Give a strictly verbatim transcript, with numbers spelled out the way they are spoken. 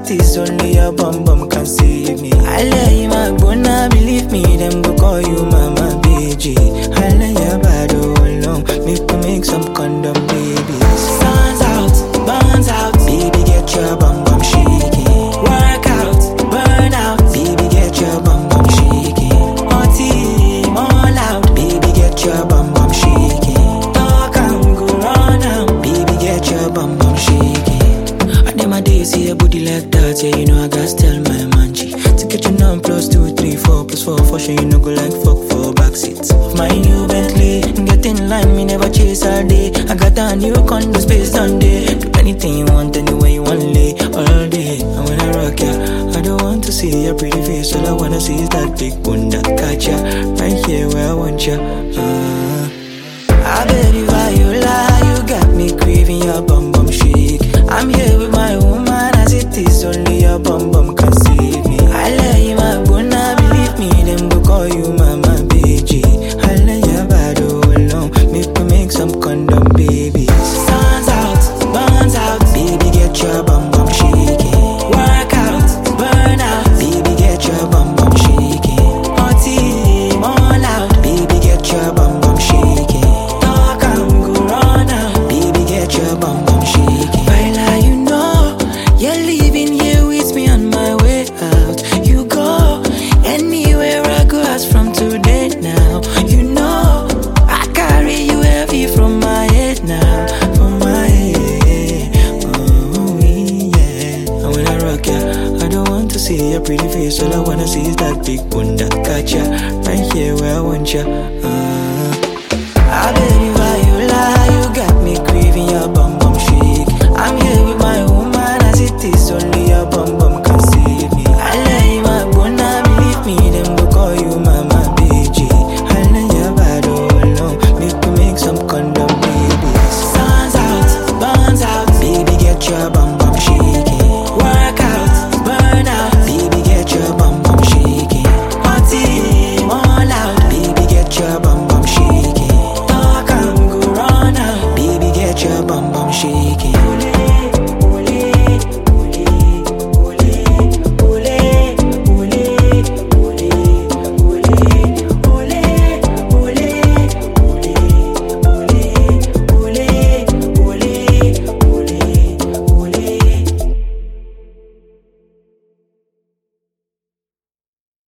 it is, only your bum bum can save me. I lay you my bona, believe me, them go call you mama B G. I lay your body alone, make me make some condom babies. Sun's out, burns out, baby get your bum bum shaking. Work out, burn out, baby get your bum bum shaking. Party, all out, baby get your bum bum shaking. Talk and go run out, baby get your bum bum shaking. I need my days see a booty like that, yeah you know I gotta tell my man G. To get your numb plus two, three, four plus four, for sure you know go like fuck for backseats of my new Bentley. Get in line, me never chase all day. I got a new condo space on day. Do anything you want, anywhere you want, lay all day. And when I rock ya, I don't want to see your pretty face. All I wanna see is that big bunda. Catch ya, right here where I want ya. uh, I bet if I you lie, you got me craving your bum bum shake. I'm here with my woman, as it is, only your bum bum can save me. I lay you my bona, believe me, them go call you mama B G. I lay your body alone, make me make some condom babies. Sun's out, burns out, baby get your bum bum shaking. Work out, burn out, baby get your bum bum shaking. Party, all out, baby get your bum bum shaking. Talk and go run out, baby get your bum bum shaking. While you know, you're leaving here with me on my way out. You go anywhere I go, ask from today now. You know, I carry you heavy from my head now, from my head. Oh yeah. And when I rock ya, I don't want to see your pretty face. All I wanna see is that big bunda. Catch ya, right here where I want ya. uh, I bet if I you lie, you got me craving your bum bum shake. I'm here with my woman, as it is, only your bum bum